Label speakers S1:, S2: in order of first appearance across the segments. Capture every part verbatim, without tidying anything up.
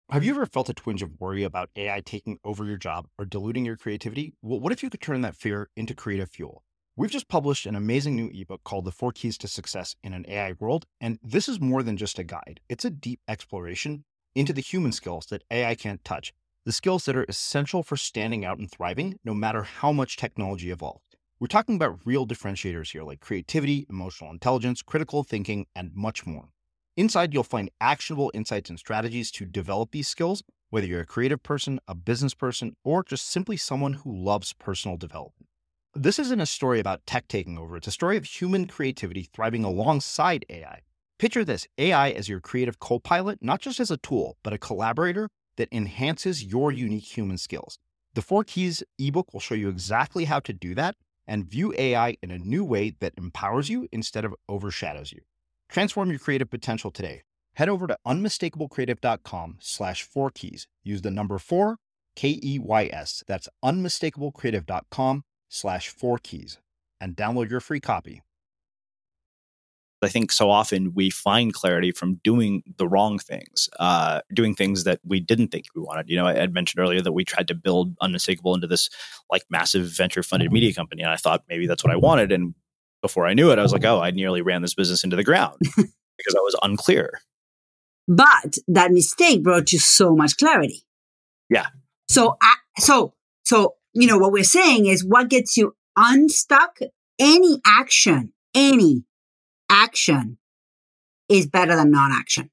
S1: Have you ever felt a twinge of worry about A I taking over your job or diluting your creativity? Well, what if you could turn that fear into creative fuel? We've just published an amazing new ebook called The Four Keys to Success in an A I World, and this is more than just a guide. It's a deep exploration into the human skills that A I can't touch, the skills that are essential for standing out and thriving, no matter how much technology evolves. We're talking about real differentiators here, like creativity, emotional intelligence, critical thinking, and much more. Inside, you'll find actionable insights and strategies to develop these skills, whether you're a creative person, a business person, or just simply someone who loves personal development. This isn't a story about tech taking over. It's a story of human creativity thriving alongside A I. Picture this, A I as your creative co-pilot, not just as a tool, but a collaborator that enhances your unique human skills. The Four Keys ebook will show you exactly how to do that and view A I in a new way that empowers you instead of overshadows you. Transform your creative potential today. Head over to unmistakablecreative.com slash four keys. Use the number four, K E Y S. That's unmistakablecreative.com slash four keys and download your free copy.
S2: I think so often we find clarity from doing the wrong things, uh, doing things that we didn't think we wanted. You know, I had mentioned earlier that we tried to build Unmistakable into this like massive venture funded media company. And I thought maybe that's what I wanted. And before I knew it, I was like, oh, I nearly ran this business into the ground because I was unclear.
S3: But that mistake brought you so much clarity.
S2: Yeah.
S3: So, uh, so, so, you know, what we're saying is what gets you unstuck, any action, any action is better than non-action.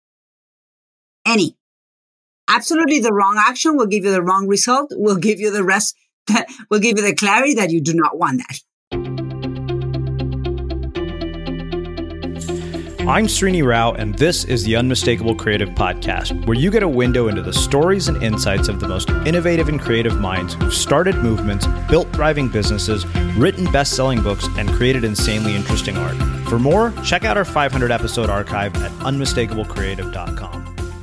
S3: Any. Absolutely the wrong action will give you the wrong result, will give you the rest, will give you the clarity that you do not want that.
S4: I'm Srini Rao, and this is the Unmistakable Creative Podcast, where you get a window into the stories and insights of the most innovative and creative minds who've started movements, built thriving businesses, written best-selling books, and created insanely interesting art. For more, check out our five hundred episode archive at unmistakable creative dot com.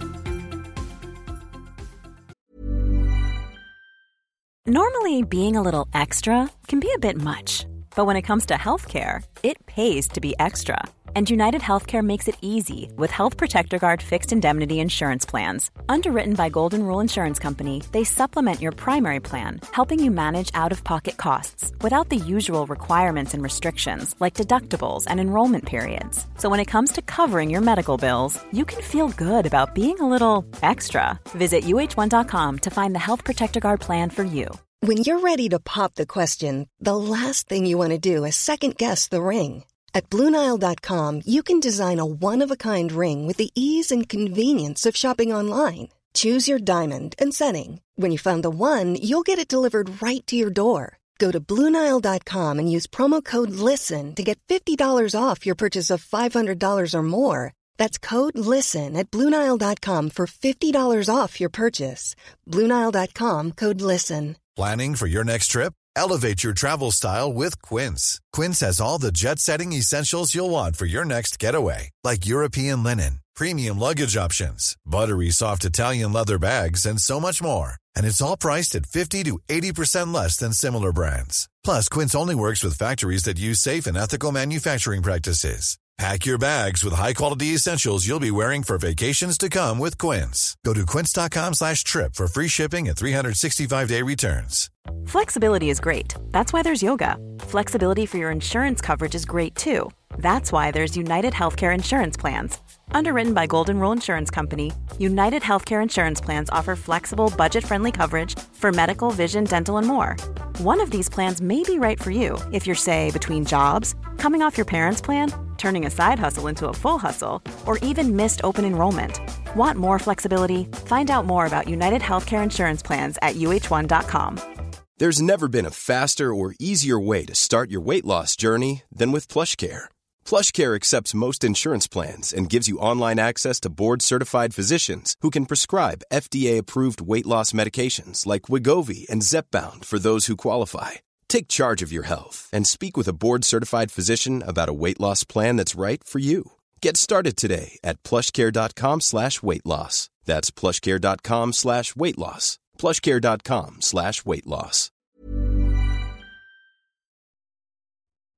S5: Normally, being a little extra can be a bit much, but when it comes to healthcare, it pays to be extra. And United Healthcare makes it easy with Health Protector Guard fixed indemnity insurance plans. Underwritten by Golden Rule Insurance Company, they supplement your primary plan, helping you manage out-of-pocket costs without the usual requirements and restrictions like deductibles and enrollment periods. So when it comes to covering your medical bills, you can feel good about being a little extra. Visit U H one dot com to find the Health Protector Guard plan for you.
S6: When you're ready to pop the question, the last thing you want to do is second-guess the ring. At Blue Nile dot com, you can design a one-of-a-kind ring with the ease and convenience of shopping online. Choose your diamond and setting. When you find the one, you'll get it delivered right to your door. Go to Blue Nile dot com and use promo code LISTEN to get fifty dollars off your purchase of five hundred dollars or more. That's code LISTEN at Blue Nile dot com for fifty dollars off your purchase. Blue Nile dot com, code LISTEN.
S7: Planning for your next trip? Elevate your travel style with Quince. Quince has all the jet-setting essentials you'll want for your next getaway, like European linen, premium luggage options, buttery soft Italian leather bags, and so much more. And it's all priced at fifty to eighty percent less than similar brands. Plus, Quince only works with factories that use safe and ethical manufacturing practices. Pack your bags with high-quality essentials you'll be wearing for vacations to come with Quince. Go to quince dot com slash trip for free shipping and three sixty-five day returns.
S5: Flexibility is great. That's why there's yoga. Flexibility for your insurance coverage is great too. That's why there's United Healthcare Insurance Plans. Underwritten by Golden Rule Insurance Company, United Healthcare Insurance Plans offer flexible, budget-friendly coverage for medical, vision, dental, and more. One of these plans may be right for you if you're, say, between jobs, coming off your parents' plan, turning a side hustle into a full hustle, or even missed open enrollment. Want more flexibility? Find out more about United Healthcare Insurance Plans at U H one dot com.
S8: There's never been a faster or easier way to start your weight loss journey than with PlushCare. PlushCare accepts most insurance plans and gives you online access to board-certified physicians who can prescribe F D A-approved weight loss medications like Wegovy and Zepbound for those who qualify. Take charge of your health and speak with a board-certified physician about a weight loss plan that's right for you. Get started today at plushcare.com slash weight loss. That's plushcare.com slash weight loss. plushcare.com slash weight loss.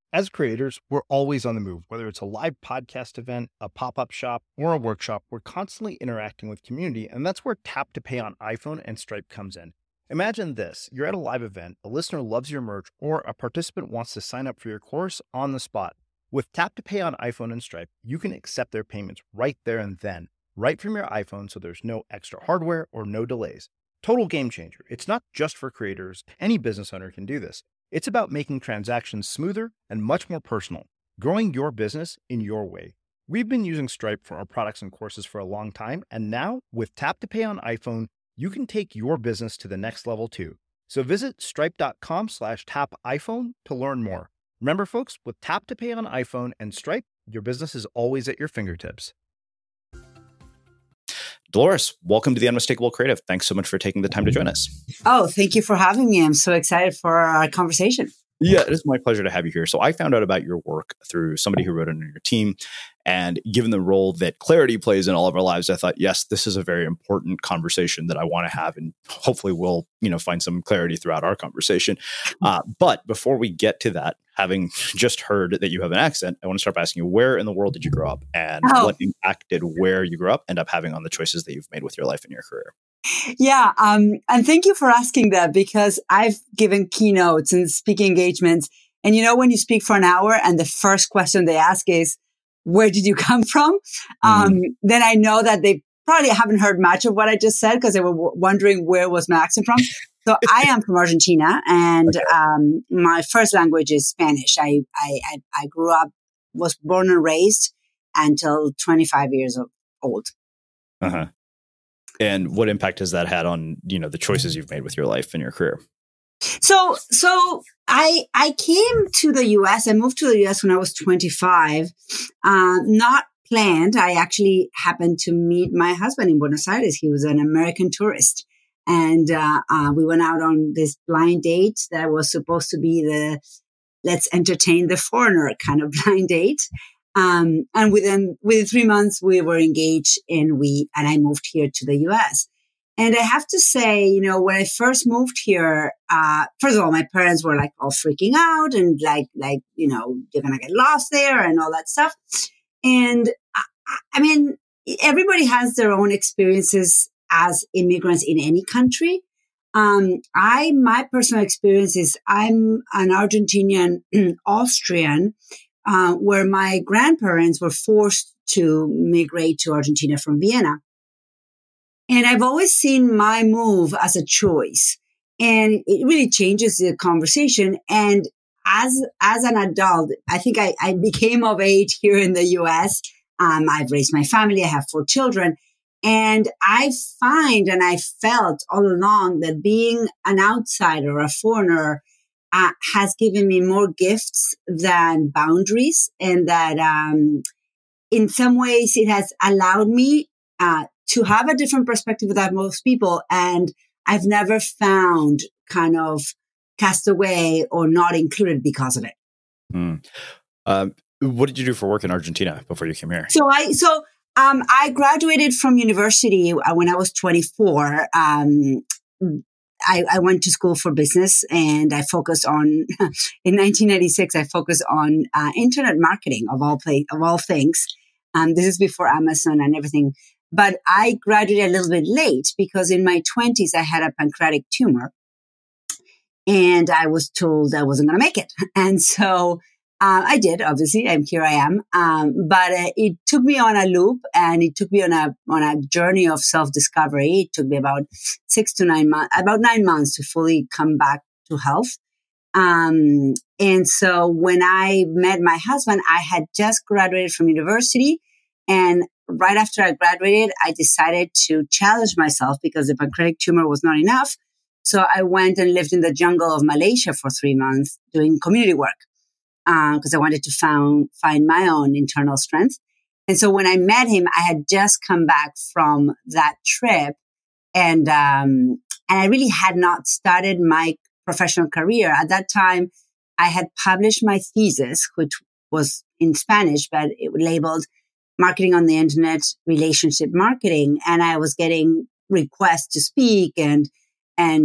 S1: As creators, we're always on the move. Whether it's a live podcast event, a pop-up shop, or a workshop, we're constantly interacting with community, and that's where Tap to Pay on iPhone and Stripe comes in. Imagine this. You're at a live event, a listener loves your merch, or a participant wants to sign up for your course on the spot. With Tap to Pay on iPhone and Stripe, you can accept their payments right there and then, right from your iPhone, so there's no extra hardware or no delays. Total game changer. It's not just for creators. Any business owner can do this. It's about making transactions smoother and much more personal, growing your business in your way. We've been using Stripe for our products and courses for a long time, and now with Tap to Pay on iPhone, you can take your business to the next level too. So visit stripe.com slash tap iPhone to learn more. Remember, folks, with Tap to Pay on iPhone and Stripe, your business is always at your fingertips.
S2: Dolores, welcome to the Unmistakable Creative. Thanks so much for taking the time to join us.
S3: Oh, thank you for having me. I'm so excited for our conversation.
S2: Yeah, it is my pleasure to have you here. So I found out about your work through somebody who wrote it on your team. And given the role that clarity plays in all of our lives, I thought, yes, this is a very important conversation that I want to have. And hopefully we'll, you know, find some clarity throughout our conversation. Uh, but before we get to that, having just heard that you have an accent, I want to start by asking you, where in the world did you grow up? And oh. what impact did where you grew up end up having on the choices that you've made with your life and your career?
S3: Yeah. Um, and thank you for asking that, because I've given keynotes and speaking engagements. And you know, when you speak for an hour and the first question they ask is, where did you come from? Mm-hmm. Um, then I know that they probably haven't heard much of what I just said, because they were w- wondering where was my accent from. So I am from Argentina, and okay. um, my first language is Spanish. I, I, I grew up, was born and raised until twenty-five years old.
S2: Uh-huh. And what impact has that had on, you know, the choices you've made with your life and your career?
S3: So, so I, I came to the U S. I moved to the U S when I was twenty-five, uh, not planned. I actually happened to meet my husband in Buenos Aires. He was an American tourist. And, uh, uh, we went out on this blind date that was supposed to be the let's entertain the foreigner kind of blind date. Um, and within, within three months, we were engaged, and we, and I moved here to the U S. And I have to say, you know, when I first moved here, uh, first of all, my parents were like all freaking out and like, like, you know, you're going to get lost there and all that stuff. And I, I mean, everybody has their own experiences as immigrants in any country. Um, I, my personal experience is I'm an Argentinian Austrian, uh, where my grandparents were forced to migrate to Argentina from Vienna. And I've always seen my move as a choice, and it really changes the conversation. And as, as an adult, I think I, I became of age here in the U S. Um, I've raised my family. I have four children. And I find, and I felt all along, that being an outsider, a foreigner, uh, has given me more gifts than boundaries. And that, um, in some ways it has allowed me, uh, to have a different perspective than most people. And I've never found kind of cast away or not included because of it.
S2: Mm. Um, what did you do for work in Argentina before you came here?
S3: So I, so, um, I graduated from university when I was twenty-four. Um, I, I went to school for business, and I focused on, in nineteen ninety-six, I focused on, uh, internet marketing of all play, of all things. Um, this is before Amazon and everything. But I graduated a little bit late, because in my twenties, I had a pancreatic tumor, and I was told I wasn't going to make it. And so uh, I did, obviously. I'm here I am. Um, but uh, it took me on a loop, and it took me on a on a journey of self-discovery. It took me about six to nine months, about nine months to fully come back to health. Um, and so when I met my husband, I had just graduated from university, and right after I graduated, I decided to challenge myself, because the pancreatic tumor was not enough. So I went and lived in the jungle of Malaysia for three months doing community work, because uh, I wanted to found, find my own internal strength. And so when I met him, I had just come back from that trip, and um, and I really had not started my professional career. At that time, I had published my thesis, which was in Spanish, but it was labeled Marketing on the Internet, Relationship Marketing. And I was getting requests to speak, and, and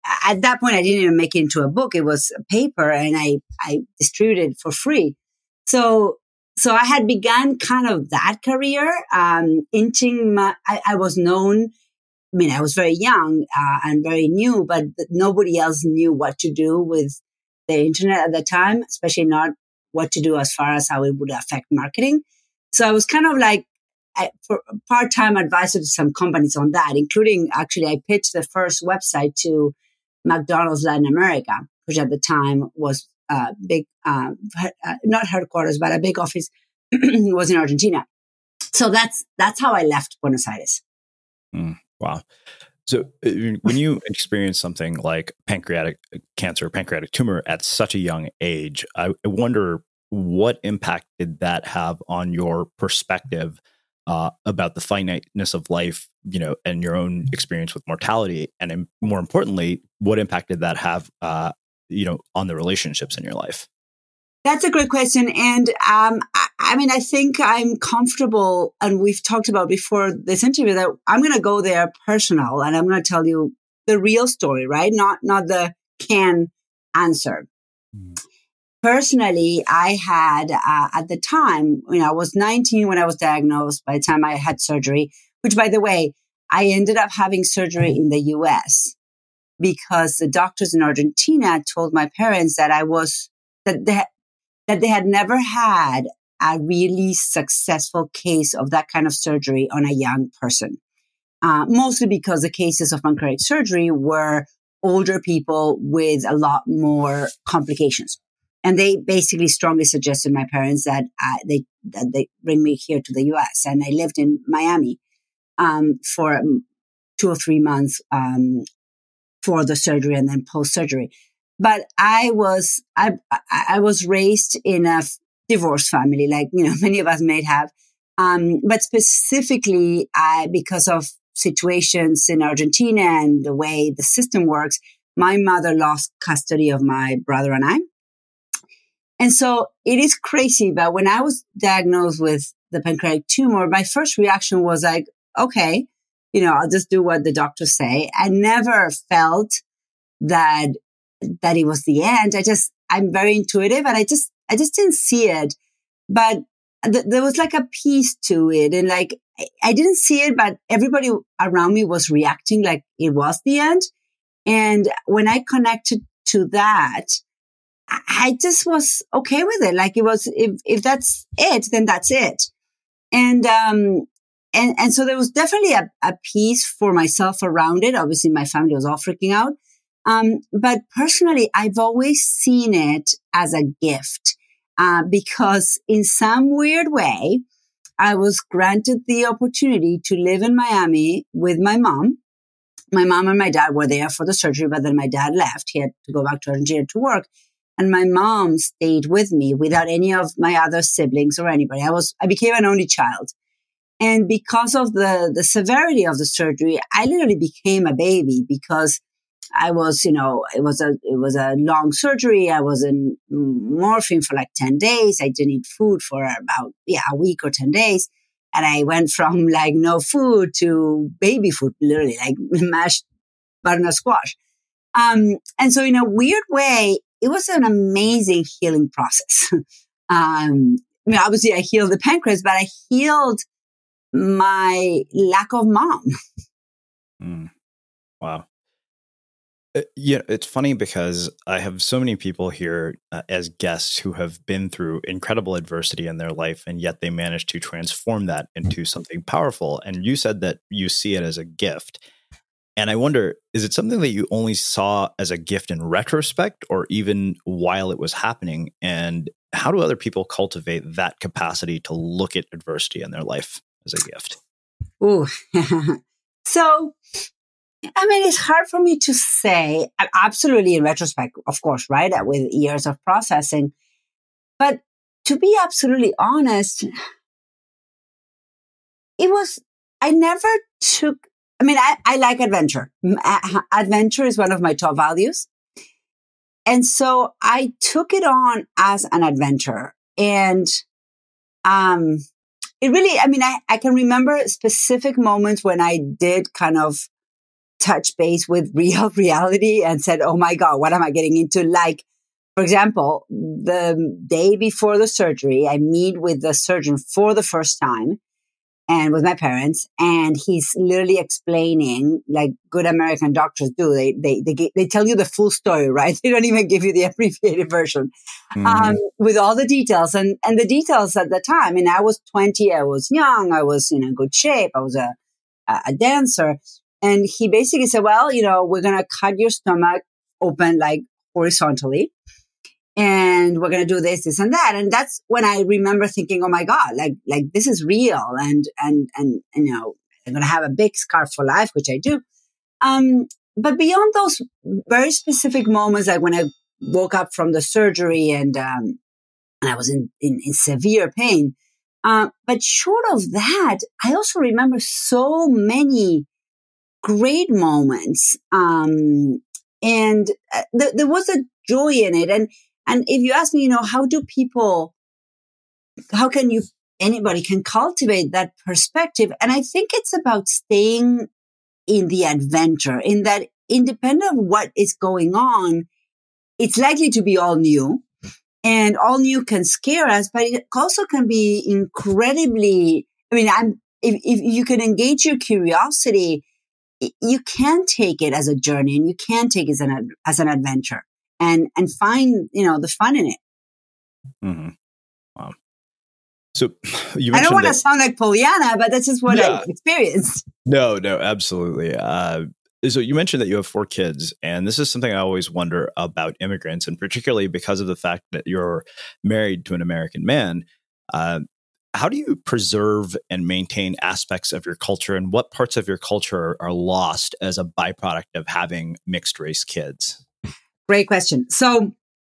S3: at that point, I didn't even make it into a book. It was a paper, and I, I distributed it for free. So, so I had begun kind of that career, um, inching my, I, I was known, I mean, I was very young, uh, and very new, but nobody else knew what to do with the internet at the time, especially not what to do as far as how it would affect marketing. So I was kind of like, I, for part-time advisor to some companies on that, including actually I pitched the first website to McDonald's Latin America, which at the time was a uh, big, uh, uh, not headquarters, but a big office was in Argentina. So that's that's how I left Buenos Aires.
S2: Mm, wow. So uh, when you experience something like pancreatic cancer, pancreatic tumor at such a young age, I wonder what impact did that have on your perspective Uh, about the finiteness of life, you know, and your own experience with mortality, and more importantly, what impact did that have, uh, you know, on the relationships in your life?
S3: That's a great question, and um, I, I mean, I think I'm comfortable, and we've talked about before this interview that I'm going to go there personal, and I'm going to tell you the real story, right? Not not the can answer. Mm. Personally, I had, uh, at the time, you know, I was nineteen when I was diagnosed. By the time I had surgery, which, by the way, I ended up having surgery in the U S because the doctors in Argentina told my parents that I was, that they, that they had never had a really successful case of that kind of surgery on a young person. Uh, mostly because the cases of pancreatic surgery were older people with a lot more complications. And they basically strongly suggested my parents that uh, they that they bring me here to the U S. And I lived in Miami um, for um, two or three months um, for the surgery and then post surgery. But I was I I was raised in a divorced family, like you know many of us may have. Um, but specifically, I because of situations in Argentina and the way the system works, my mother lost custody of my brother and I. And so it is crazy, but when I was diagnosed with the pancreatic tumor, my first reaction was like, okay, you know, I'll just do what the doctors say. I never felt that, that it was the end. I just, I'm very intuitive and I just, I just didn't see it. But th- there was like a piece to it. And like, I, I didn't see it, but everybody around me was reacting like it was the end. And when I connected to that, I just was okay with it. Like it was, if, if that's it, then that's it. And, um, and, and so there was definitely a, a piece for myself around it. Obviously my family was all freaking out. Um, but personally, I've always seen it as a gift, uh, because in some weird way, I was granted the opportunity to live in Miami with my mom. My mom and my dad were there for the surgery, but then my dad left. He had to go back to Argentina to work. And my mom stayed with me without any of my other siblings or anybody. I was, I became an only child. And because of the, the severity of the surgery, I literally became a baby because I was, you know, it was a, it was a long surgery. I was in morphine for like ten days. I didn't eat food for about, yeah, a week or ten days. And I went from like no food to baby food, literally like mashed butternut squash. Um, and so in a weird way, it was an amazing healing process. um, I mean, obviously I healed the pancreas, but I healed my lack of mom.
S2: Mm. Wow. Uh, yeah, it's funny because I have so many people here uh, as guests who have been through incredible adversity in their life, and yet they managed to transform that into something powerful. And you said that you see it as a gift. And I wonder, is it something that you only saw as a gift in retrospect or even while it was happening? And how do other people cultivate that capacity to look at adversity in their life as a gift?
S3: Ooh. So, I mean, it's hard for me to say, absolutely in retrospect, of course, right? With years of processing. But to be absolutely honest, it was, I never took, I mean, I, I like adventure. Adventure is one of my top values. And so I took it on as an adventure. And um, it really, I mean, I, I can remember specific moments when I did kind of touch base with real reality and said, oh my God, what am I getting into? Like, for example, the day before the surgery, I meet with the surgeon for the first time and with my parents, and he's literally explaining, like good American doctors do. They they they, get, they tell you the full story, right? They don't even give you the abbreviated version mm-hmm. um, with all the details. And and the details at the time, and I was twenty, I was young, I was in a good shape, I was a a dancer, and he basically said, "Well, you know, we're gonna cut your stomach open like horizontally." And we're going to do this, this and that. And that's when I remember thinking, oh my God, like, like this is real. And, and, and, and you know, I'm going to have a big scar for life, which I do. Um, but beyond those very specific moments, like when I woke up from the surgery and, um, and I was in, in, in severe pain. Uh, but short of that, I also remember so many great moments. Um, and uh, th- there was a joy in it. And, And if you ask me, you know, how do people, how can you, anybody can cultivate that perspective? And I think it's about staying in the adventure, in that independent of what is going on, it's likely to be all new, and all new can scare us, but it also can be incredibly, I mean, I'm, if, if you can engage your curiosity, you can take it as a journey and you can take it as an, as an adventure. And and find, you know, the fun in it.
S2: Mm-hmm. Wow. So you
S3: I don't want
S2: that,
S3: to sound like Pollyanna, but that's just what
S2: yeah.
S3: I experienced.
S2: No, no, absolutely. Uh, so you mentioned that you have four kids, and this is something I always wonder about immigrants, and particularly because of the fact that you're married to an American man. Uh, how do you preserve and maintain aspects of your culture, and what parts of your culture are lost as a byproduct of having mixed race kids?
S3: Great question. So,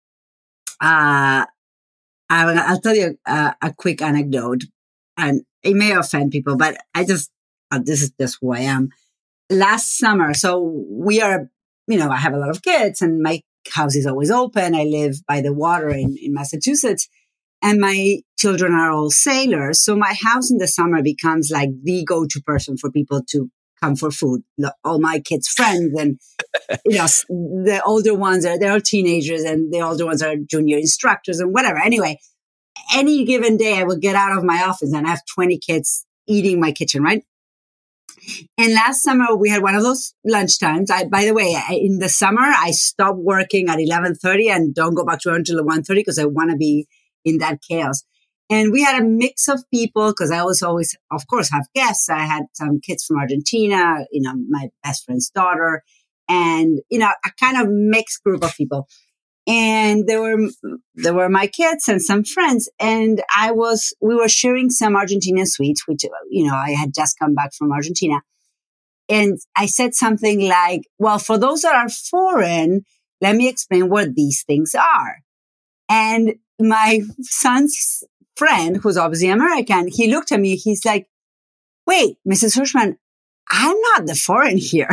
S3: uh, I, I'll tell you a, a quick anecdote, and it may offend people, but I just, uh, this is just who I am. Last summer, so we are, you know, I have a lot of kids and my house is always open. I live by the water in, in Massachusetts, and my children are all sailors. So my house in the summer becomes like the go-to person for people to come for food. All my kids' friends, and you know, the older ones are, they're all teenagers, and the older ones are junior instructors and whatever. Anyway, any given day I will get out of my office and I have twenty kids eating my kitchen, right? And last summer we had one of those lunchtimes. I, by the way, I, in the summer I stop working at eleven thirty and don't go back to work until one thirty because I want to be in that chaos. And we had a mix of people because I was always, of course, have guests. I had some kids from Argentina, you know, my best friend's daughter, and, you know, a kind of mixed group of people. And there were, there were my kids and some friends. And I was, we were sharing some Argentinian sweets, which, you know, I had just come back from Argentina. And I said something like, well, for those that are foreign, let me explain what these things are. And my son's friend, who's obviously American, he looked at me, he's like, wait, Missus Hirschman, I'm not the foreign here.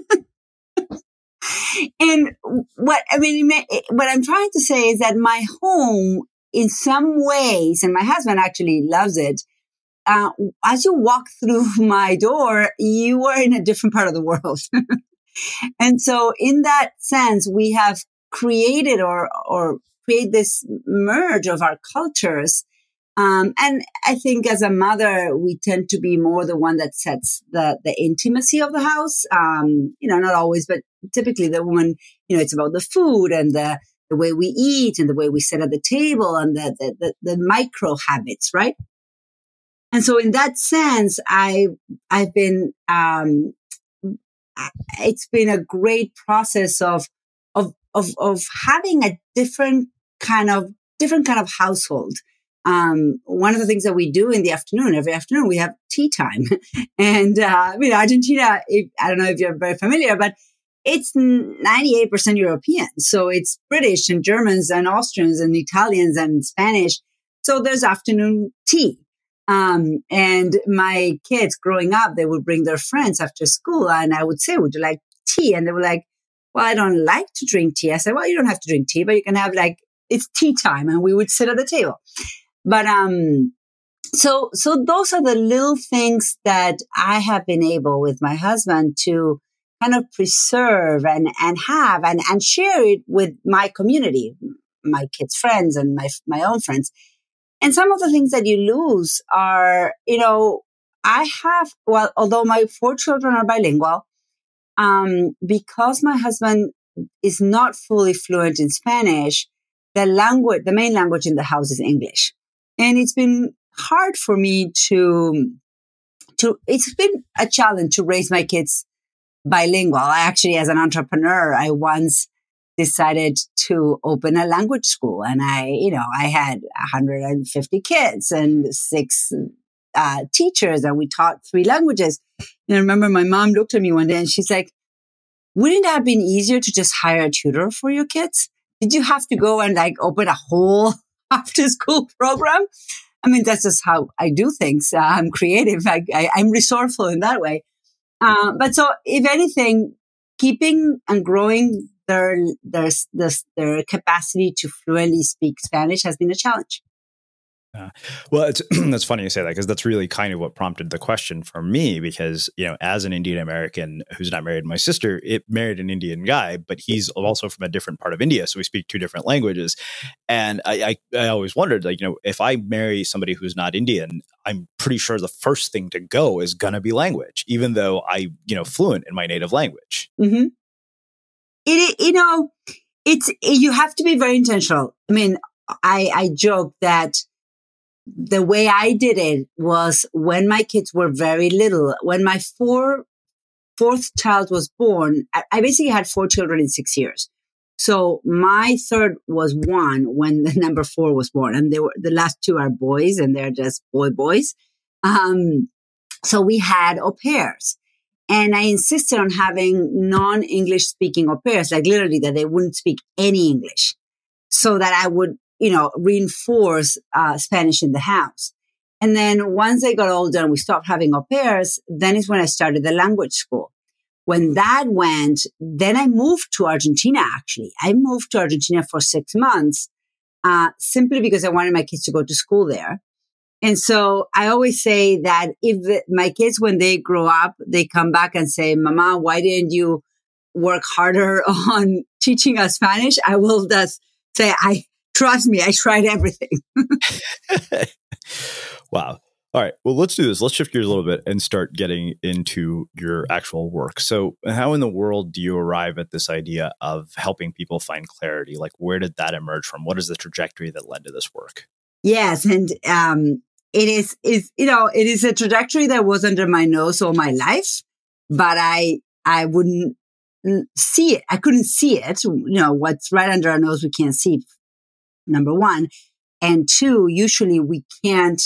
S3: And what, I mean, what I'm trying to say is that my home, in some ways, and my husband actually loves it, uh, as you walk through my door, you are in a different part of the world. And so in that sense, we have created or, or create this merge of our cultures. Um, and I think as a mother, we tend to be more the one that sets the, the intimacy of the house. Um, you know, not always, but typically the woman, you know, it's about the food and the, the way we eat and the way we sit at the table and the, the, the, the micro habits, right? And so in that sense, I, I've been, um, it's been a great process of, of, of, of having a different kind of, different kind of household. Um, one of the things that we do in the afternoon, every afternoon, we have tea time. And, uh, I mean, Argentina, if, I don't know if you're very familiar, but it's ninety-eight percent European. So it's British and Germans and Austrians and Italians and Spanish. So there's afternoon tea. Um, and my kids growing up, they would bring their friends after school and I would say, would you like tea? And they were like, well, I don't like to drink tea. I said, well, you don't have to drink tea, but you can have like, it's tea time. And we would sit at the table. But, um, so, so those are the little things that I have been able with my husband to kind of preserve and, and have and, and share it with my community, my kids' friends and my, my own friends. And some of the things that you lose are, you know, I have, well, although my four children are bilingual, um, because my husband is not fully fluent in Spanish, the language, the main language in the house is English. And it's been hard for me to, to, it's been a challenge to raise my kids bilingual. I actually, as an entrepreneur, I once decided to open a language school, and I, you know, I had one hundred fifty kids and six uh, teachers, and we taught three languages. And I remember my mom looked at me one day and she's like, wouldn't that have been easier to just hire a tutor for your kids? Did you have to go and like open a whole after school program? I mean, that's just how I do things. Uh, I'm creative. I, I, I'm resourceful in that way. Uh, but so if anything, keeping and growing their, their, their, their capacity to fluently speak Spanish has been a challenge.
S2: Uh, well, it's that's funny you say that, because that's really kind of what prompted the question for me. Because, you know, as an Indian American who's not married, my sister it married an Indian guy, but he's also from a different part of India, so we speak two different languages. And I, I, I always wondered, like, you know, if I marry somebody who's not Indian, I'm pretty sure the first thing to go is going to be language, even though I, you know, fluent in my native language.
S3: Mm-hmm. It, you know, it's you have to be very intentional. I mean, I, I joke that the way I did it was when my kids were very little. When my four, fourth child was born, I, I basically had four children in six years. So my third was one when the number four was born, and they were the last two are boys, and they're just boy boys. Um, so we had au pairs, and I insisted on having non-English speaking au pairs, like literally that they wouldn't speak any English, so that I would, you know, reinforce uh, Spanish in the house. And then once they got older and we stopped having au pairs, then is when I started the language school. When that went, then I moved to Argentina, actually. I moved to Argentina for six months, uh, simply because I wanted my kids to go to school there. And so I always say that if the, my kids, when they grow up, they come back and say, Mama, why didn't you work harder on teaching us Spanish? I will just say, I, trust me, I tried everything.
S2: Wow. All right. Well, let's do this. Let's shift gears a little bit and start getting into your actual work. So how in the world do you arrive at this idea of helping people find clarity? Like, where did that emerge from? What is the trajectory that led to this work?
S3: Yes. And um, it is, is, you know, it is a trajectory that was under my nose all my life, but I, I wouldn't see it. I couldn't see it. You know, what's right under our nose, we can't see. Number one. And two, usually we can't,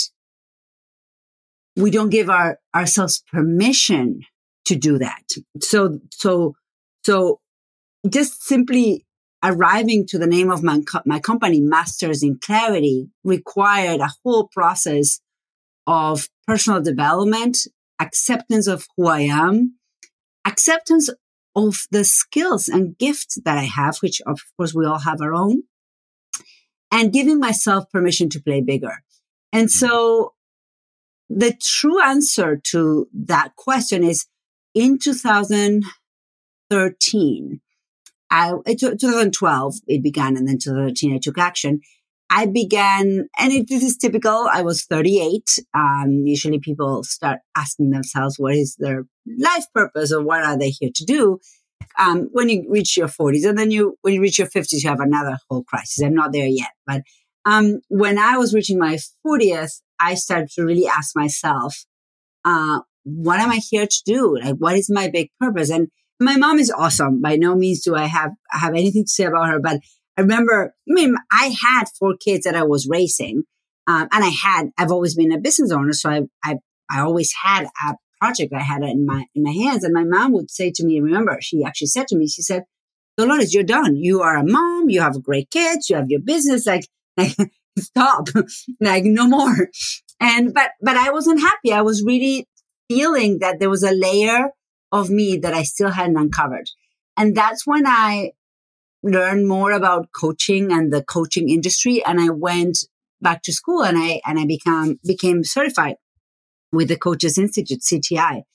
S3: we don't give our, ourselves permission to do that. So, so, so just simply arriving to the name of my, my company, Masters in Clarity, required a whole process of personal development, acceptance of who I am, acceptance of the skills and gifts that I have, which of course we all have our own, and giving myself permission to play bigger. And so the true answer to that question is in two thousand thirteen, I, twenty twelve, it began, and then two thousand thirteen, I took action. I began, and it, this is typical. I was thirty-eight. Um, usually people start asking themselves, what is their life purpose, or what are they here to do? Um, when you reach your forties, and then you, when you reach your fifties, you have another whole crisis. I'm not there yet, but, um, when I was reaching my fortieth, I started to really ask myself, uh, what am I here to do? Like, what is my big purpose? And my mom is awesome. By no means do I have, have anything to say about her, but I remember, I mean, I had four kids that I was raising, um, and I had, I've always been a business owner. So I, I, I always had a project I had in my, in my hands. And my mom would say to me, remember, she actually said to me, she said, Dolores, you're done. You are a mom. You have great kids. You have your business. Like, like stop, like no more. And, but, but I wasn't happy. I was really feeling that there was a layer of me that I still hadn't uncovered. And that's when I learned more about coaching and the coaching industry. And I went back to school and I, and I became, became certified with the Coaches Institute, C T I.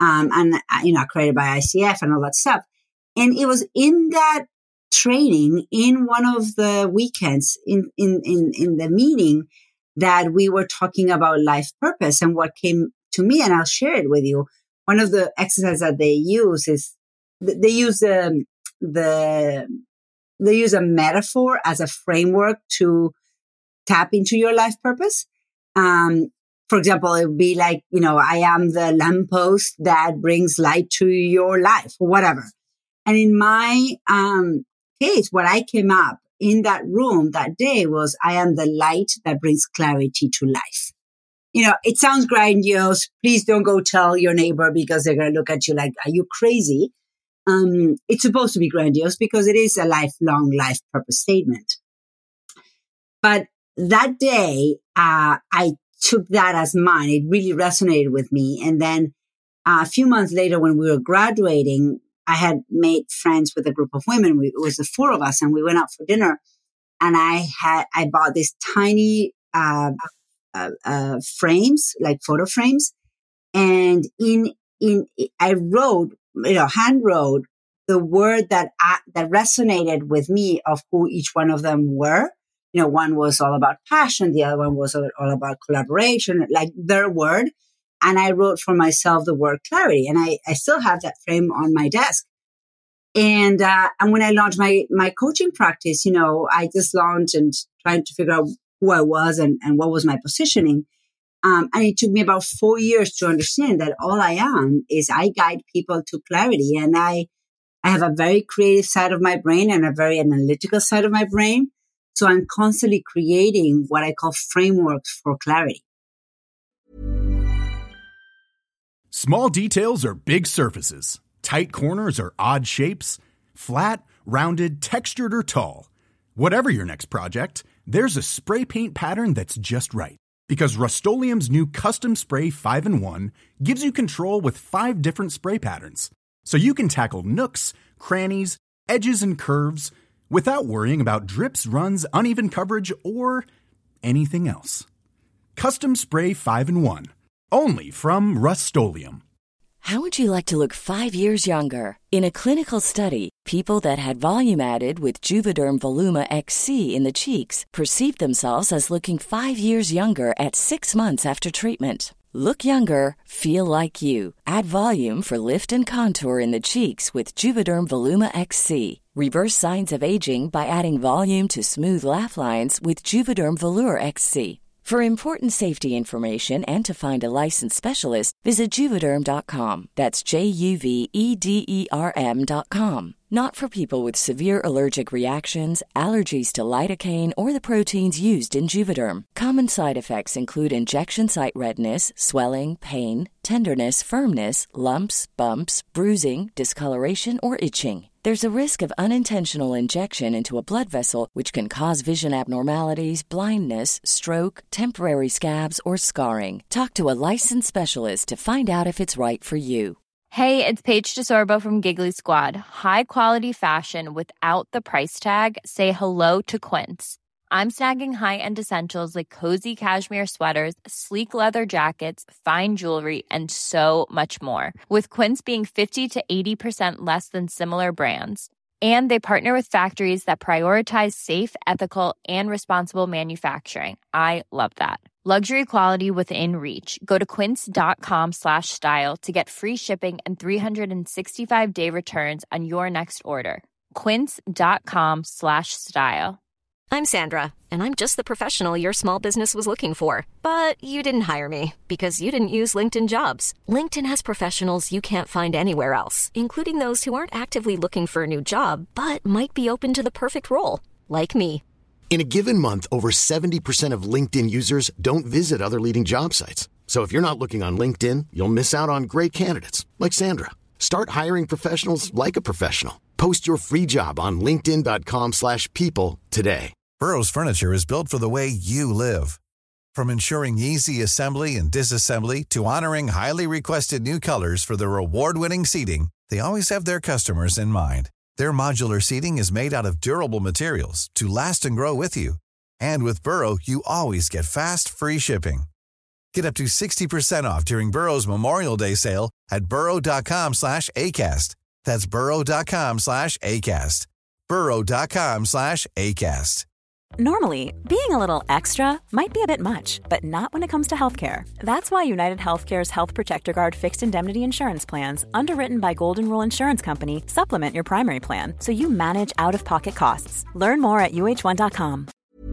S3: um, and, you know, created by I C F and all that stuff. And it was in that training, in one of the weekends, in, in, in, in the meeting, that we were talking about life purpose. And what came to me, and I'll share it with you, one of the exercises that they use is, they use the, the, they use a metaphor as a framework to tap into your life purpose. Um, for example, it would be like, you know, I am the lamppost that brings light to your life, or whatever. And in my um, case, what I came up in that room that day was, I am the light that brings clarity to life. You know, it sounds grandiose. Please don't go tell your neighbor, because they're going to look at you like, are you crazy? Um, it's supposed to be grandiose because it is a lifelong life purpose statement. But that day, uh, I took that as mine. It really resonated with me. And then uh, a few months later, when we were graduating, I had made friends with a group of women. We, it was the four of us, and we went out for dinner. And I had, I bought these tiny, uh, uh, uh frames, like photo frames. And in, in, I wrote, you know, hand wrote the word that I, that resonated with me of who each one of them were. You know, one was all about passion. The other one was all about collaboration, like their word. And I wrote for myself the word clarity. And I, I still have that frame on my desk. And, uh, and when I launched my, my coaching practice, you know, I just launched and trying to figure out who I was and, and what was my positioning. Um, and it took me about four years to understand that all I am is I guide people to clarity. And I, I have a very creative side of my brain and a very analytical side of my brain. So I'm constantly creating what I call frameworks for clarity.
S9: Small details are big surfaces. Tight corners are odd shapes. Flat, rounded, textured, or tall. Whatever your next project, there's a spray paint pattern that's just right. Because Rust-Oleum's new Custom Spray five in one gives you control with five different spray patterns. So you can tackle nooks, crannies, edges, and curves without worrying about drips, runs, uneven coverage, or anything else. Custom Spray five in one. Only from Rust-Oleum.
S10: How would you like to look five years younger? In a clinical study, people that had volume added with Juvederm Voluma X C in the cheeks perceived themselves as looking five years younger at six months after treatment. Look younger, feel like you. Add volume for lift and contour in the cheeks with Juvederm Voluma X C. Reverse signs of aging by adding volume to smooth laugh lines with Juvederm Volure X C. For important safety information and to find a licensed specialist, visit Juvederm dot com. That's J U V E D E R M dot com. Not for people with severe allergic reactions, allergies to lidocaine, or the proteins used in Juvederm. Common side effects include injection site redness, swelling, pain, tenderness, firmness, lumps, bumps, bruising, discoloration, or itching. There's a risk of unintentional injection into a blood vessel, which can cause vision abnormalities, blindness, stroke, temporary scabs, or scarring. Talk to a licensed specialist to find out if it's right for you.
S11: Hey, it's Paige DeSorbo from Giggly Squad. High quality fashion without the price tag. Say hello to Quince. I'm snagging high-end essentials like cozy cashmere sweaters, sleek leather jackets, fine jewelry, and so much more. With Quince being fifty to eighty percent less than similar brands. And they partner with factories that prioritize safe, ethical, and responsible manufacturing. I love that. Luxury quality within reach. Go to quince.com slash style to get free shipping and three sixty-five day returns on your next order. Quince.com slash style.
S12: I'm Sandra, and I'm just the professional your small business was looking for. But you didn't hire me because you didn't use LinkedIn Jobs. LinkedIn has professionals you can't find anywhere else, including those who aren't actively looking for a new job, but might be open to the perfect role, like me.
S13: In a given month, over seventy percent of LinkedIn users don't visit other leading job sites. So if you're not looking on LinkedIn, you'll miss out on great candidates like Sandra. Start hiring professionals like a professional. Post your free job on linkedin.com slash people today.
S7: Burrow's furniture is built for the way you live. From ensuring easy assembly and disassembly to honoring highly requested new colors for their award-winning seating, they always have their customers in mind. Their modular seating is made out of durable materials to last and grow with you. And with Burrow, you always get fast, free shipping. Get up to sixty percent off during Burrow's Memorial Day sale at burrow.com slash ACAST. That's burrow.com slash ACAST. burrow.com slash ACAST.
S5: Normally, being a little extra might be a bit much, but not when it comes to healthcare. That's why United Healthcare's Health Protector Guard fixed indemnity insurance plans, underwritten by Golden Rule Insurance Company, supplement your primary plan so you manage out-of-pocket costs. Learn more at U H one dot com.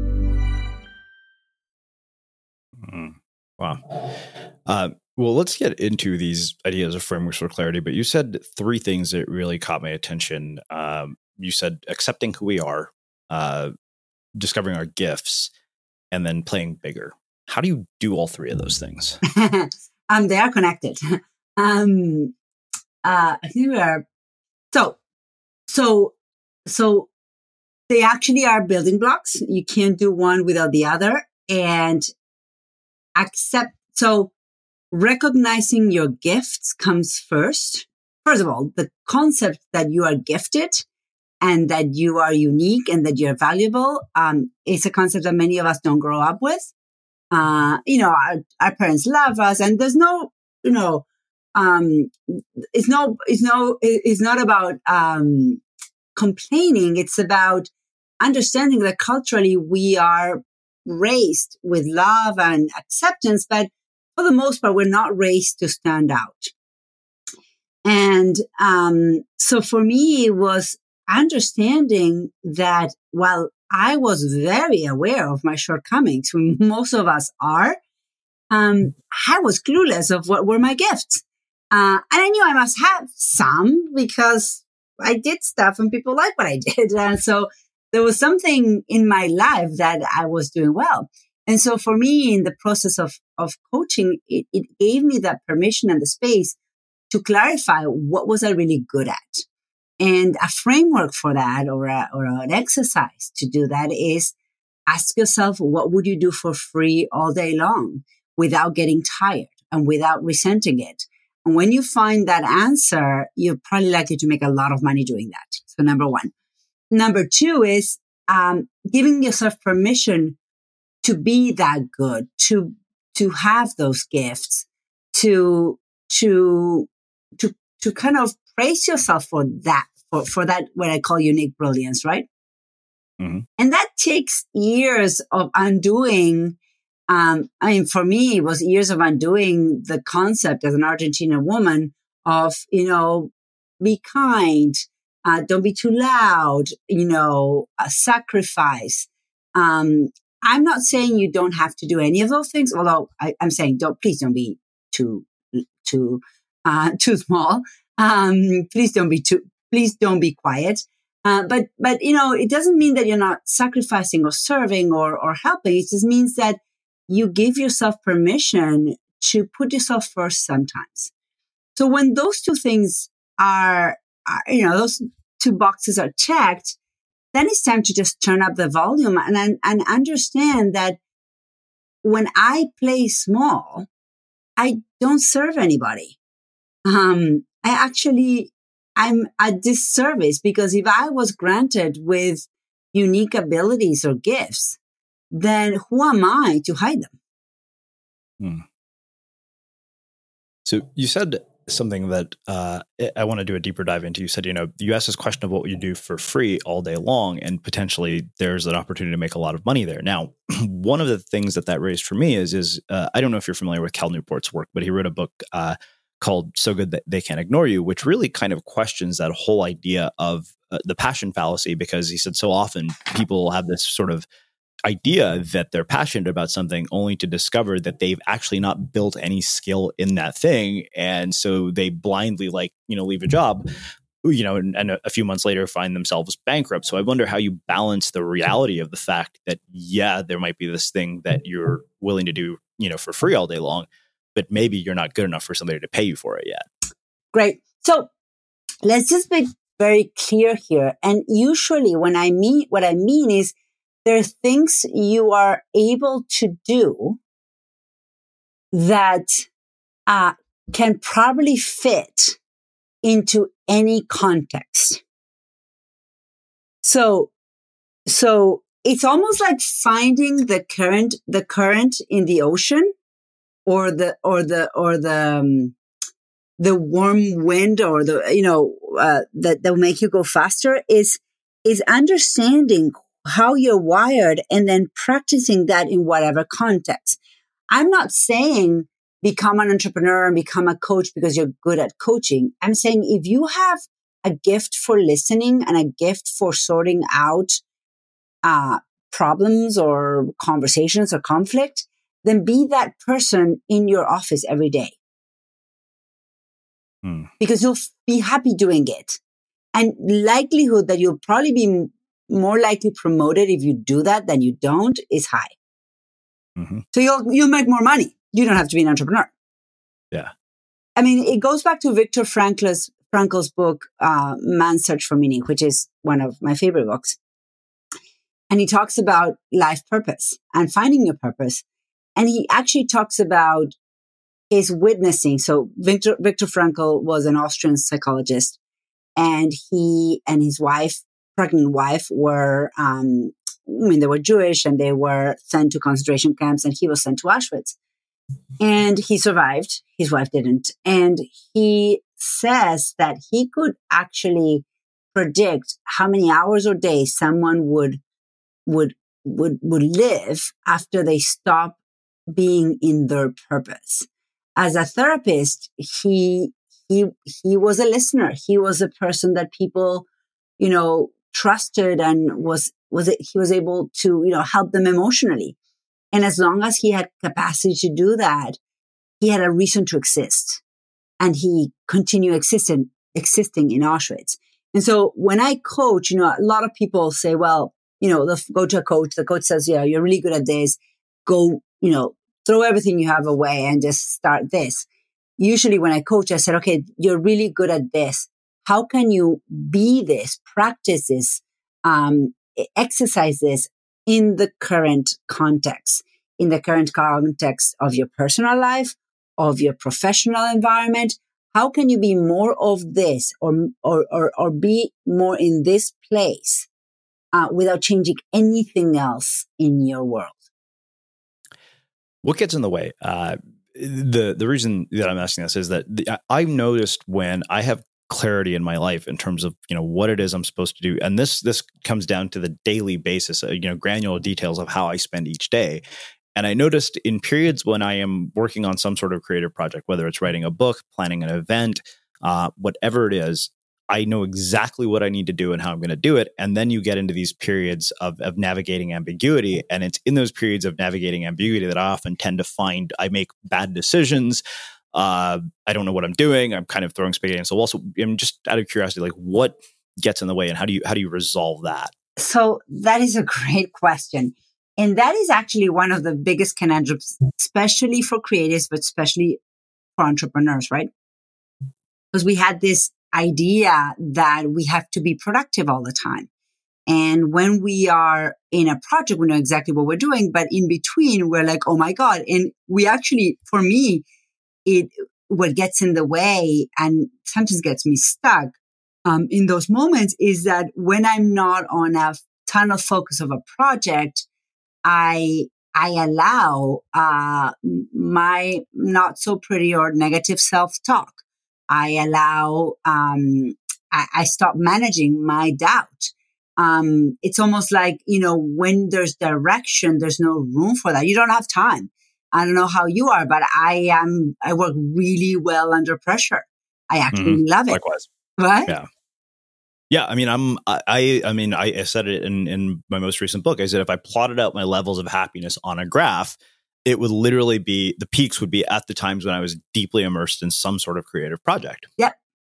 S2: Mm, wow. Uh, well, let's get into these ideas of frameworks for clarity, but you said three things that really caught my attention. Um, you said accepting who we are, uh, discovering our gifts, and then playing bigger. How do you do all three of those things?
S3: um, they are connected. um, uh, I think we are. So, so, so they actually are building blocks. You can't do one without the other. And accept. So, recognizing your gifts comes first. First of all, the concept that you are gifted and that you are unique and that you're valuable, um, is a concept that many of us don't grow up with. Uh, you know, our, our parents love us, and there's no, you know, um, it's no, it's no, it's not about, um, complaining. It's about understanding that culturally we are raised with love and acceptance, but for the most part, we're not raised to stand out. And, um, so for me, it was understanding that while I was very aware of my shortcomings, when most of us are, um, I was clueless of what were my gifts. Uh, and I knew I must have some because I did stuff and people liked what I did. And so there was something in my life that I was doing well. And so for me, in the process of, of coaching, it, it gave me that permission and the space to clarify what was I really good at. And a framework for that, or a, or an exercise to do that, is ask yourself, what would you do for free all day long without getting tired and without resenting it? And when you find that answer, you're probably likely to make a lot of money doing that. So number one. Number two is um, giving yourself permission to be that good, to to have those gifts, to to to to kind of praise yourself for that. For, for that, what I call unique brilliance, right? Mm-hmm. And that takes years of undoing. Um, I mean, for me, it was years of undoing the concept as an Argentinian woman of, you know, be kind, uh, don't be too loud, you know, uh, sacrifice. Um, I'm not saying you don't have to do any of those things, although I, I'm saying don't, please don't be too, too, uh, too small. Um, please don't be too, Please don't be quiet. Uh, but, but, you know, it doesn't mean that you're not sacrificing or serving or, or helping. It just means that you give yourself permission to put yourself first sometimes. So when those two things are, are, you know, those two boxes are checked, then it's time to just turn up the volume and, and understand that when I play small, I don't serve anybody. Um, I actually, I'm a disservice, because if I was granted with unique abilities or gifts, then who am I to hide them?
S2: Hmm. So you said something that uh, I want to do a deeper dive into. You said, you know, you asked this question of what you do for free all day long, and potentially there's an opportunity to make a lot of money there. Now, one of the things that that raised for me is, is uh, I don't know if you're familiar with Cal Newport's work, but he wrote a book uh, called So Good That They Can't Ignore You, which really kind of questions that whole idea of uh, the passion fallacy, because he said so often people have this sort of idea that they're passionate about something only to discover that they've actually not built any skill in that thing. And so they blindly, like, you know, leave a job, you know, and, and a few months later find themselves bankrupt. So I wonder how you balance the reality of the fact that, yeah, there might be this thing that you're willing to do, you know, for free all day long, but maybe you're not good enough for somebody to pay you for it yet.
S3: Great. So let's just be very clear here. And usually when I mean, what I mean is there are things you are able to do that uh, can probably fit into any context. So, so it's almost like finding the current, the current in the ocean, or the, or the, or the, um, the warm wind or the, you know, uh, that, that will make you go faster is, is understanding how you're wired and then practicing that in whatever context. I'm not saying become an entrepreneur and become a coach because you're good at coaching. I'm saying if you have a gift for listening and a gift for sorting out uh, problems or conversations or conflict, then be that person in your office every day. Hmm. Because you'll be happy doing it. And likelihood that you'll probably be more likely promoted if you do that than you don't is high. Mm-hmm. So you'll, you'll make more money. You don't have to be an entrepreneur.
S2: Yeah.
S3: I mean, it goes back to Viktor Frankl's, Frankl's book, uh, Man's Search for Meaning, which is one of my favorite books. And he talks about life purpose and finding your purpose. And he actually talks about his witnessing. So Viktor, Viktor Frankl was an Austrian psychologist, and he and his wife, pregnant wife, were, um, I mean, they were Jewish and they were sent to concentration camps, and he was sent to Auschwitz. And he survived. His wife didn't. And he says that he could actually predict how many hours or days someone would, would, would, would live after they stop being in their purpose. As a therapist, he, he, he was a listener. He was a person that people, you know, trusted and was, was it, he was able to, you know, help them emotionally. And as long as he had capacity to do that, he had a reason to exist. And he continued existing, existing in Auschwitz. And so when I coach, you know, a lot of people say, well, you know, they'll go to a coach. The coach says, yeah, you're really good at this. Go, you know, throw everything you have away and just start this. Usually when I coach, I said, okay, you're really good at this. How can you be this, practice this, um, exercise this in the current context, in the current context of your personal life, of your professional environment? How can you be more of this or, or, or, or be more in this place uh, without changing anything else in your world?
S2: What gets in the way? Uh, the, the reason that I'm asking this is that the, I've noticed when I have clarity in my life in terms of, you know, what it is I'm supposed to do. And this, this comes down to the daily basis, uh, you know, granular details of how I spend each day. And I noticed in periods when I am working on some sort of creative project, whether it's writing a book, planning an event, uh, whatever it is, I know exactly what I need to do and how I'm going to do it. And then you get into these periods of, of navigating ambiguity. And it's in those periods of navigating ambiguity that I often tend to find I make bad decisions. Uh, I don't know what I'm doing. I'm kind of throwing spaghetti against the wall. So I'm just out of curiosity, like what gets in the way and how do you, how do you resolve that?
S3: So that is a great question. And that is actually one of the biggest conundrums, especially for creatives, but especially for entrepreneurs, right? Because we had this idea that we have to be productive all the time. And when we are in a project, we know exactly what we're doing, but in between, we're like, oh my God. And we actually, for me, it, what gets in the way and sometimes gets me stuck, um, in those moments is that when I'm not on a ton of focus of a project, I, I allow, uh, my not so pretty or negative self-talk. I allow, um, I, I stop managing my doubt. Um, it's almost like, you know, when there's direction, there's no room for that. You don't have time. I don't know how you are, but I am, I work really well under pressure. I actually mm-hmm. love it.
S2: Likewise.
S3: Right?
S2: Yeah. Yeah. I mean, I'm, I, I mean, I, I said it in, in my most recent book. I said, if I plotted out my levels of happiness on a graph, it would literally be, the peaks would be at the times when I was deeply immersed in some sort of creative project.
S3: Yep.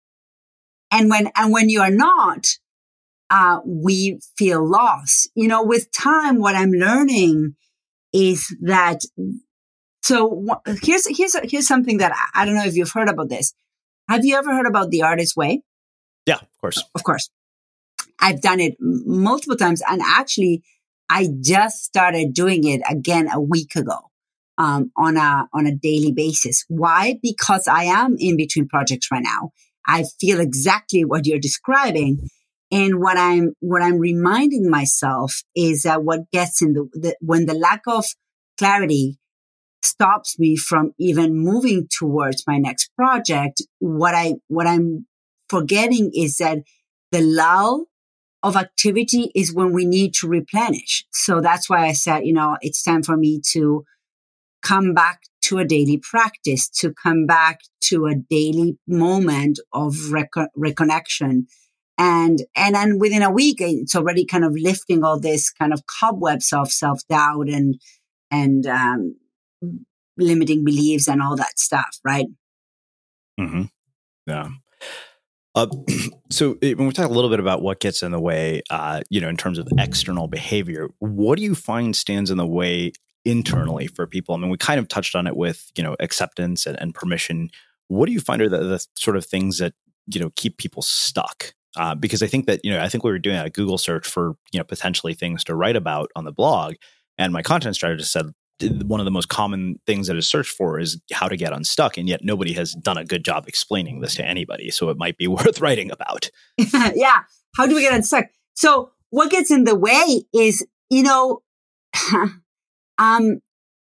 S3: And when, and when you are not, uh, we feel lost. You know, with time, what I'm learning is that, so wh- here's, here's, here's something that I, I don't know if you've heard about this. Have you ever heard about the artist's way?
S2: Yeah, of course.
S3: Of course. I've done it multiple times. And actually, I just started doing it again a week ago, um, on a, on a daily basis. Why? Because I am in between projects right now. I feel exactly what you're describing. And what I'm, what I'm reminding myself is that what gets in the, the when the lack of clarity stops me from even moving towards my next project. What I, what I'm forgetting is that the lull of activity is when we need to replenish. So that's why I said, you know, it's time for me to come back to a daily practice, to come back to a daily moment of rec- reconnection. And, and then within a week, it's already kind of lifting all this kind of cobwebs of self-doubt and, and, um, limiting beliefs and all that stuff. Right.
S2: Mm-hmm. Yeah. Uh, so when we talk a little bit about what gets in the way, uh, you know, in terms of external behavior, what do you find stands in the way internally for people? I mean, we kind of touched on it with, you know, acceptance and, and permission. What do you find are the, the sort of things that, you know, keep people stuck? Uh, because I think that, you know, I think we were doing a Google search for, you know, potentially things to write about on the blog. And my content strategist said, one of the most common things that is searched for is how to get unstuck. And yet nobody has done a good job explaining this to anybody. So it might be worth writing about.
S3: Yeah. How do we get unstuck? So what gets in the way is, you know, um,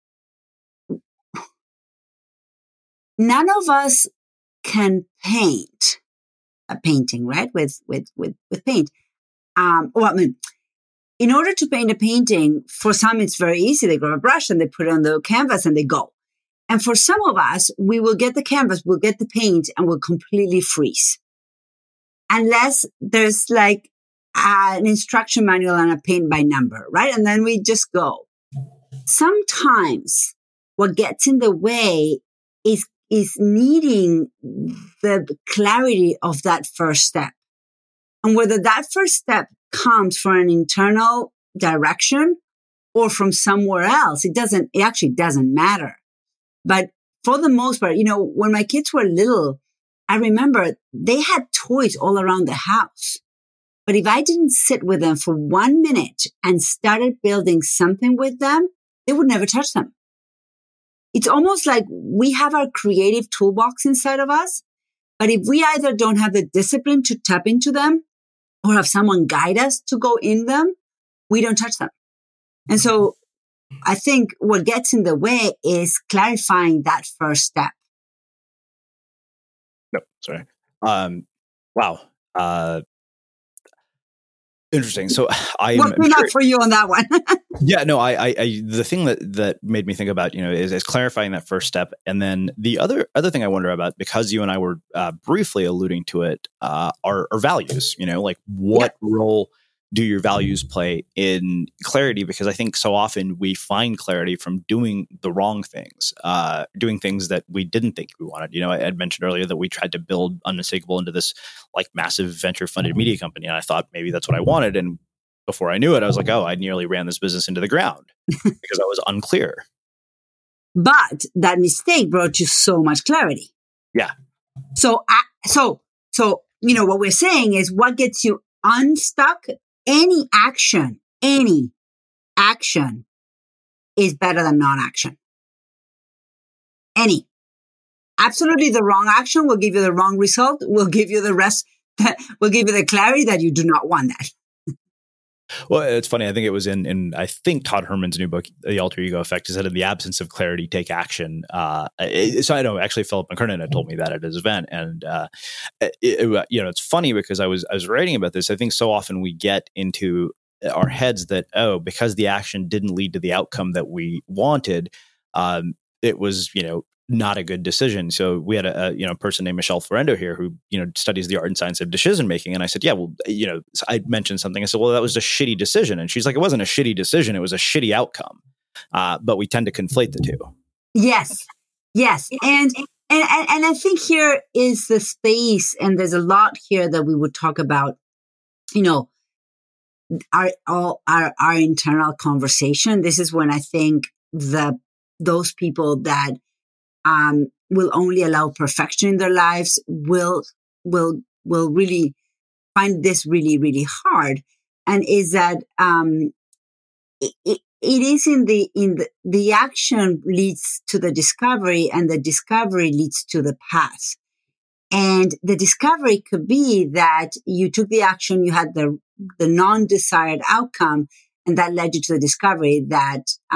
S3: none of us can paint a painting, right? With, with, with, with paint. Um, well, I mean, in order to paint a painting, for some, it's very easy. They grab a brush and they put it on the canvas and they go. And for some of us, we will get the canvas, we'll get the paint, and we'll completely freeze. Unless there's like uh, an instruction manual and a paint by number, right? And then we just go. Sometimes what gets in the way is, is needing the clarity of that first step. And whether that first step comes from an internal direction or from somewhere else, it doesn't, it actually doesn't matter. But for the most part, you know, when my kids were little, I remember they had toys all around the house. But if I didn't sit with them for one minute and started building something with them, they would never touch them. It's almost like we have our creative toolbox inside of us. But if we either don't have the discipline to tap into them, or have someone guide us to go in them, we don't touch them. And so I think what gets in the way is clarifying that first step.
S2: No, sorry. Um, wow. Uh, interesting. So I
S3: What's
S2: sure,
S3: up for you on that one?
S2: yeah, no, I, I, I, the thing that, that made me think about, you know, is, is clarifying that first step. And then the other, other thing I wonder about, because you and I were uh, briefly alluding to it, uh, are, are values, you know, like what yeah. role do your values play in clarity? Because I think so often we find clarity from doing the wrong things, uh, doing things that we didn't think we wanted. You know, I had mentioned earlier that we tried to build Unmistakable into this like massive venture funded media company. And I thought maybe that's what I wanted. And before I knew it, I was like, oh, I nearly ran this business into the ground because I was unclear.
S3: But that mistake brought you so much clarity.
S2: Yeah.
S3: So, uh, so, so, you know, what we're saying is what gets you unstuck. Any action, any action is better than non-action. Any. Absolutely the wrong action will give you the wrong result, will give you the rest, will give you the clarity that you do not want that.
S2: Well, it's funny. I think it was in, in I think Todd Herman's new book, The Alter Ego Effect, is that in the absence of clarity, take action. Uh, it, so I know actually Philip McKernan had told me that at his event, and uh, it, it, you know, it's funny because I was I was writing about this. I think so often we get into our heads that oh, because the action didn't lead to the outcome that we wanted, um, it was you know. not a good decision. So we had a, a you know person named Michelle Ferrando here who you know studies the art and science of decision making, and I said, yeah, well, you know, I mentioned something. I said, well, that was a shitty decision, and she's like, it wasn't a shitty decision; it was a shitty outcome. Uh, but we tend to conflate the two.
S3: Yes, yes, and and and I think here is the space, and there's a lot here that we would talk about. You know, our all our our internal conversation. This is when I think the those people that Um, will only allow perfection in their lives, will, will, will really find this really, really hard. And is that, um, it, it, it is in the, in the, the action leads to the discovery and the discovery leads to the path. And the discovery could be that you took the action, you had the, the non-desired outcome, and that led you to the discovery that, um,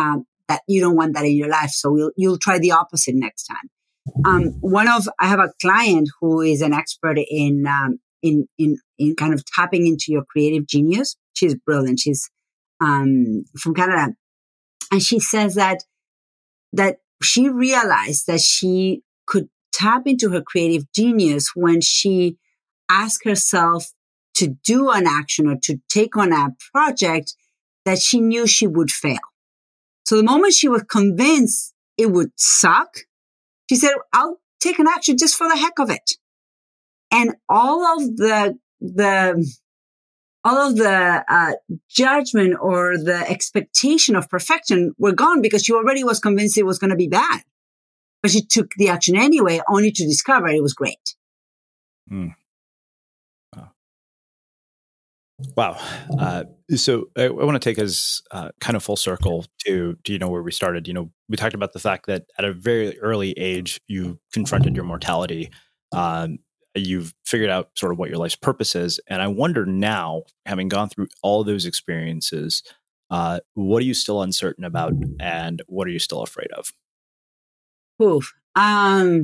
S3: that you don't want that in your life. So you'll, you'll try the opposite next time. Um, one of, I have a client who is an expert in, um, in, in, in kind of tapping into your creative genius. She's brilliant. She's, um, from Canada. And she says that, that she realized that she could tap into her creative genius when she asked herself to do an action or to take on a project that she knew she would fail. So the moment she was convinced it would suck, she said, I'll take an action just for the heck of it. And all of the, the, all of the uh, judgment or the expectation of perfection were gone because she already was convinced it was going to be bad. But she took the action anyway, only to discover it was great.
S2: Mm. Wow. Wow. Uh, so I, I want to take us uh, kind of full circle to, to, you know, where we started. You know, we talked about the fact that at a very early age, you confronted your mortality. Um, you've figured out sort of what your life's purpose is. And I wonder now, having gone through all those experiences, uh, what are you still uncertain about and what are you still afraid of?
S3: Oof. Um,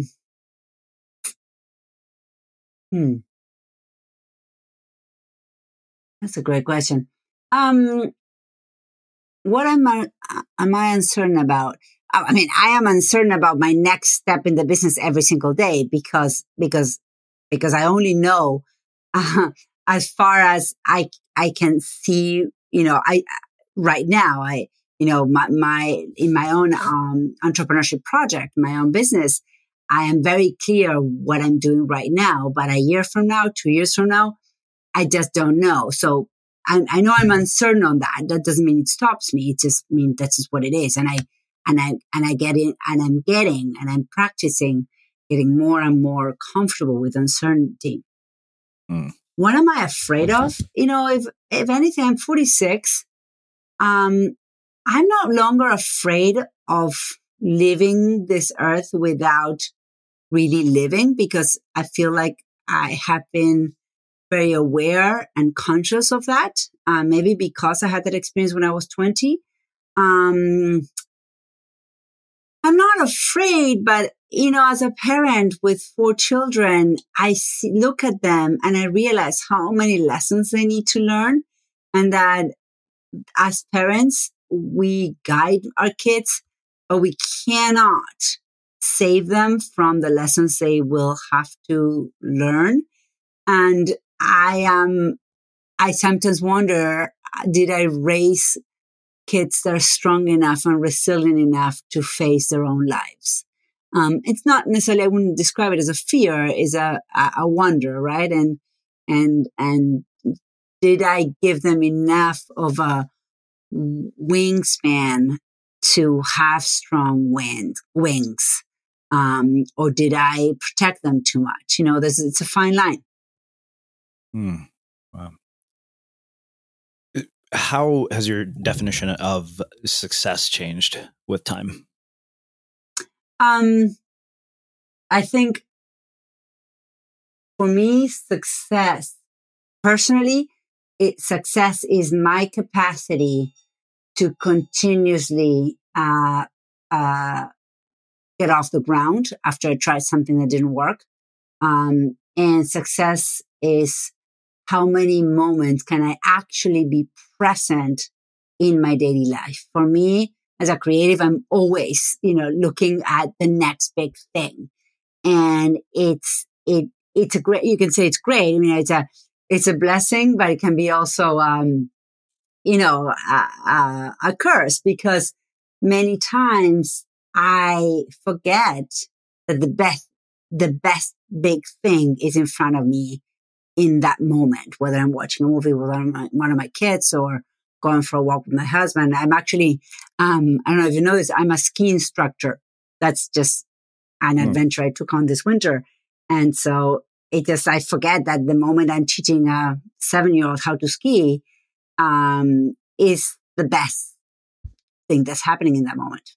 S3: hmm. That's a great question. Um, what am I, am I uncertain about? I mean, I am uncertain about my next step in the business every single day because, because, because I only know, uh, as far as I, I can see, you know, I, right now, I, you know, my, my, in my own, um, entrepreneurship project, my own business, I am very clear what I'm doing right now, but a year from now, two years from now, I just don't know. So I, I know I'm uncertain on that. That doesn't mean it stops me. It just means that's just what it is. And I, and I, and I get in, and I'm getting, and I'm practicing getting more and more comfortable with uncertainty. Mm. What am I afraid of? You know, if, if anything, I'm forty-six. Um, I'm no longer afraid of leaving this earth without really living because I feel like I have been very aware and conscious of that. Uh, maybe because I had that experience when I was twenty. Um, I'm not afraid, but you know, as a parent with four children, I see, look at them and I realize how many lessons they need to learn, and that as parents, we guide our kids, but we cannot save them from the lessons they will have to learn. And I am, um, I sometimes wonder, did I raise kids that are strong enough and resilient enough to face their own lives? Um, it's not necessarily, I wouldn't describe it as a fear, it's a, a, a wonder, right? And, and, and did I give them enough of a wingspan to have strong wind, wings? Um, or did I protect them too much? You know, there's, it's a fine line.
S2: Hmm. Wow. How has your definition of success changed with time?
S3: Um, I think for me, success, personally, it, success is my capacity to continuously uh, uh, get off the ground after I tried something that didn't work. Um, and success is how many moments can I actually be present in my daily life. For me, as a creative, I'm always, you know, looking at the next big thing. And it's, it, it's a great, you can say it's great. I mean, it's a, it's a blessing, but it can be also, um, you know, a, a, a curse, because many times I forget that the best, the best big thing is in front of me in that moment, whether I'm watching a movie with one of my kids or going for a walk with my husband. I'm actually, um, I don't know if you know this, I'm a ski instructor. That's just an mm. adventure I took on this winter. And so it just, I forget that the moment I'm teaching a seven year old how to ski, um, is the best thing that's happening in that moment.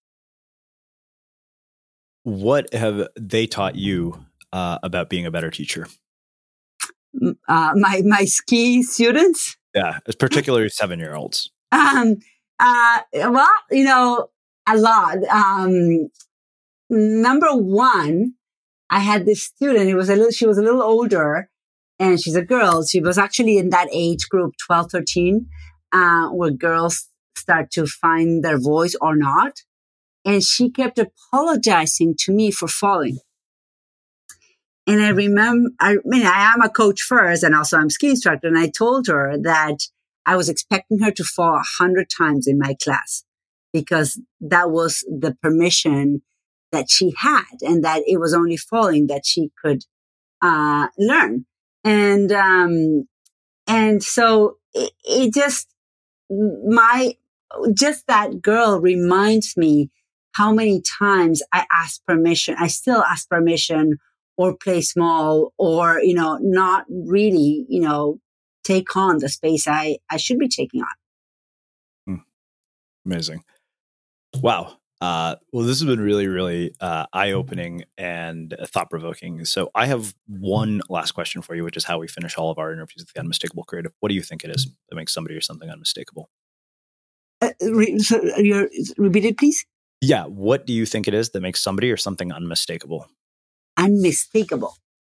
S2: What have they taught you uh, about being a better teacher?
S3: Uh, my, my ski students?
S2: Yeah, particularly seven year olds.
S3: Um, uh, well, you know, a lot. Um, number one, I had this student. It was a little. She was a little older, and she's a girl. She was actually in that age group, twelve, thirteen, uh, where girls start to find their voice or not. And she kept apologizing to me for falling. And I remember, I mean, I am a coach first, and also I'm a ski instructor. And I told her that I was expecting her to fall a hundred times in my class, because that was the permission that she had, and that it was only falling that she could uh, learn. And, um, and so it, it just, my, just that girl reminds me how many times I ask permission. I still ask permission, or play small, or, you know, not really, you know, take on the space I, I should be taking on.
S2: Hmm. Amazing. Wow. Uh, well, this has been really, really uh, eye-opening and thought-provoking. So I have one last question for you, which is how we finish all of our interviews with the Unmistakable Creative. What do you think it is that makes somebody or something unmistakable?
S3: Uh, re- so you're, repeat it, please.
S2: Yeah. What do you think it is that makes somebody or something unmistakable?
S3: Unmistakable.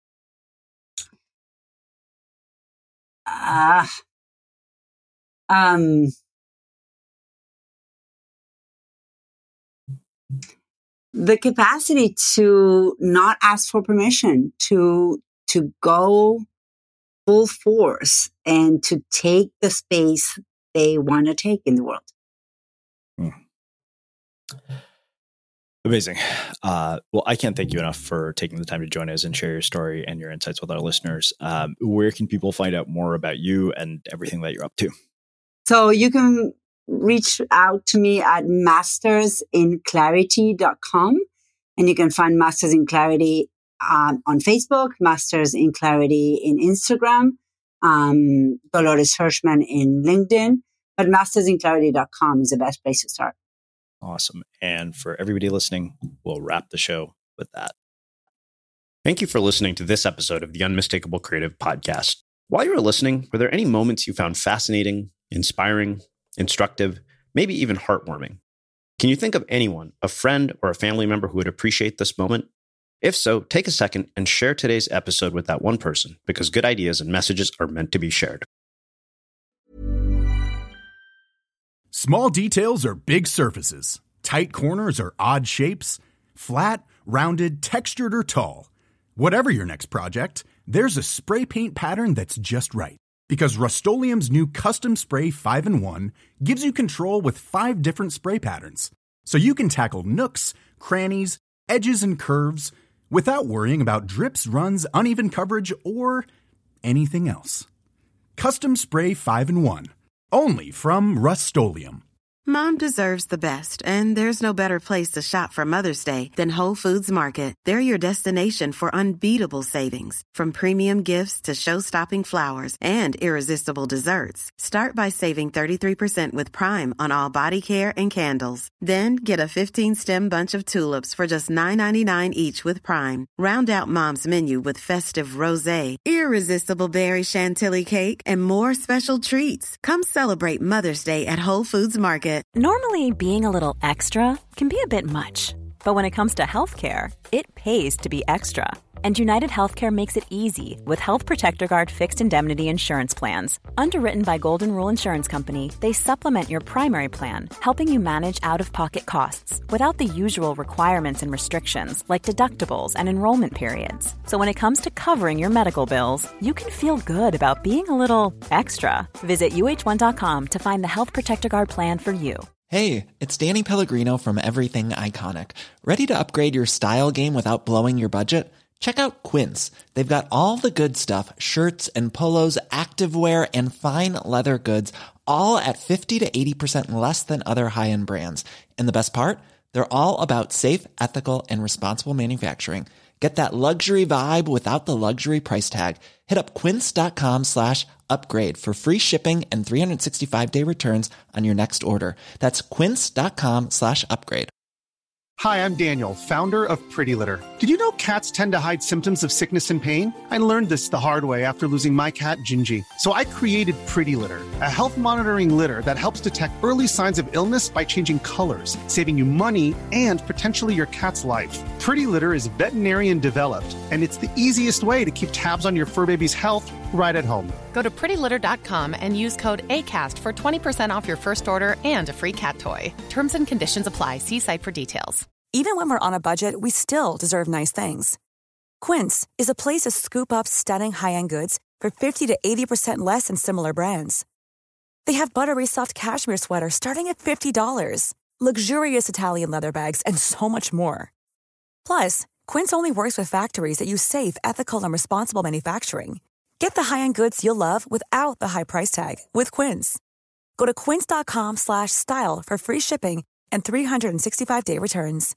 S3: Ah. Uh, um. The capacity to not ask for permission, to to go full force, and to take the space they want to take in the world.
S2: Hmm. Amazing. Uh, well, I can't thank you enough for taking the time to join us and share your story and your insights with our listeners. Um, where can people find out more about you and everything that you're up to?
S3: So you can reach out to me at masters in clarity dot com, and you can find Masters in Clarity um, on Facebook, Masters in Clarity in Instagram, um, Dolores Hirschman in LinkedIn, but masters in clarity dot com is the best place to start.
S2: Awesome. And for everybody listening, we'll wrap the show with that.
S4: Thank you for listening to this episode of the Unmistakable Creative Podcast. While you were listening, were there any moments you found fascinating, inspiring, instructive, maybe even heartwarming? Can you think of anyone, a friend or a family member who would appreciate this moment? If so, take a second and share today's episode with that one person, because good ideas and messages are meant to be shared.
S9: Small details are big surfaces. Tight corners are odd shapes. Flat, rounded, textured, or tall. Whatever your next project, there's a spray paint pattern that's just right. Because Rust-Oleum's new Custom Spray five in one gives you control with five different spray patterns. So you can tackle nooks, crannies, edges, and curves without worrying about drips, runs, uneven coverage, or anything else. Custom Spray five in one. Only from Rust-Oleum.
S14: Mom deserves the best, and there's no better place to shop for Mother's Day than Whole Foods Market. They're your destination for unbeatable savings, from premium gifts to show-stopping flowers and irresistible desserts. Start by saving thirty-three percent with Prime on all body care and candles. Then get a fifteen-stem bunch of tulips for just nine ninety-nine each with Prime. Round out Mom's menu with festive rosé, irresistible berry chantilly cake, and more special treats. Come celebrate Mother's Day at Whole Foods Market.
S5: Normally, being a little extra can be a bit much, but when it comes to healthcare, it pays to be extra. And United Healthcare makes it easy with Health Protector Guard fixed indemnity insurance plans. Underwritten by Golden Rule Insurance Company, they supplement your primary plan, helping you manage out-of-pocket costs without the usual requirements and restrictions like deductibles and enrollment periods. So when it comes to covering your medical bills, you can feel good about being a little extra. Visit U H one dot com to find the Health Protector Guard plan for you.
S15: Hey, it's Danny Pellegrino from Everything Iconic. Ready to upgrade your style game without blowing your budget? Check out Quince. They've got all the good stuff, shirts and polos, activewear, and fine leather goods, all at fifty to eighty percent less than other high-end brands. And the best part? They're all about safe, ethical, and responsible manufacturing. Get that luxury vibe without the luxury price tag. Hit up quince.com slash upgrade for free shipping and three sixty-five day returns on your next order. That's quince.com slash upgrade.
S16: Hi, I'm Daniel, founder of Pretty Litter. Did you know cats tend to hide symptoms of sickness and pain? I learned this the hard way after losing my cat, Gingy. So I created Pretty Litter, a health monitoring litter that helps detect early signs of illness by changing colors, saving you money and potentially your cat's life. Pretty Litter is veterinarian developed, and it's the easiest way to keep tabs on your fur baby's health right at home.
S17: Go to pretty litter dot com and use code ACAST for twenty percent off your first order and a free cat toy. Terms and conditions apply. See site for details.
S18: Even when we're on a budget, we still deserve nice things. Quince is a place to scoop up stunning high-end goods for fifty to eighty percent less than similar brands. They have buttery soft cashmere sweaters starting at fifty dollars, luxurious Italian leather bags, and so much more. Plus, Quince only works with factories that use safe, ethical, and responsible manufacturing. Get the high-end goods you'll love without the high price tag with Quince. Go to quince.com slash style for free shipping and three sixty-five day returns.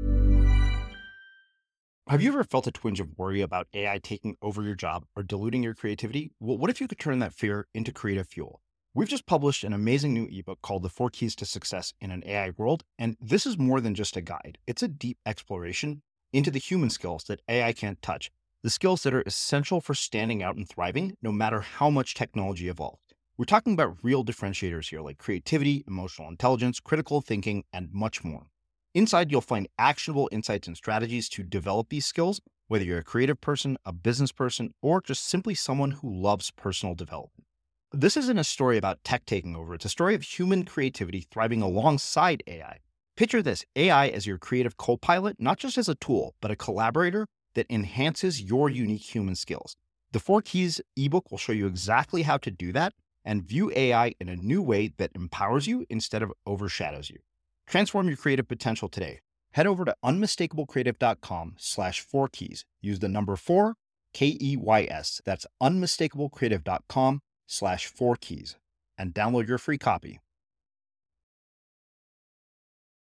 S1: Have you ever felt a twinge of worry about A I taking over your job or diluting your creativity? Well, what if you could turn that fear into creative fuel? We've just published an amazing new ebook called The Four Keys to Success in an A I World, and this is more than just a guide. It's a deep exploration into the human skills that A I can't touch, the skills that are essential for standing out and thriving, no matter how much technology evolved. We're talking about real differentiators here, like creativity, emotional intelligence, critical thinking, and much more. Inside, you'll find actionable insights and strategies to develop these skills, whether you're a creative person, a business person, or just simply someone who loves personal development. This isn't a story about tech taking over. It's a story of human creativity thriving alongside A I. Picture this, A I as your creative co-pilot, not just as a tool, but a collaborator that enhances your unique human skills. The Four Keys ebook will show you exactly how to do that and view A I in a new way that empowers you instead of overshadows you. Transform your creative potential today. Head over to unmistakablecreative.com slash four keys. Use the number four, K E Y S. That's unmistakablecreative.com slash four keys and download your free copy.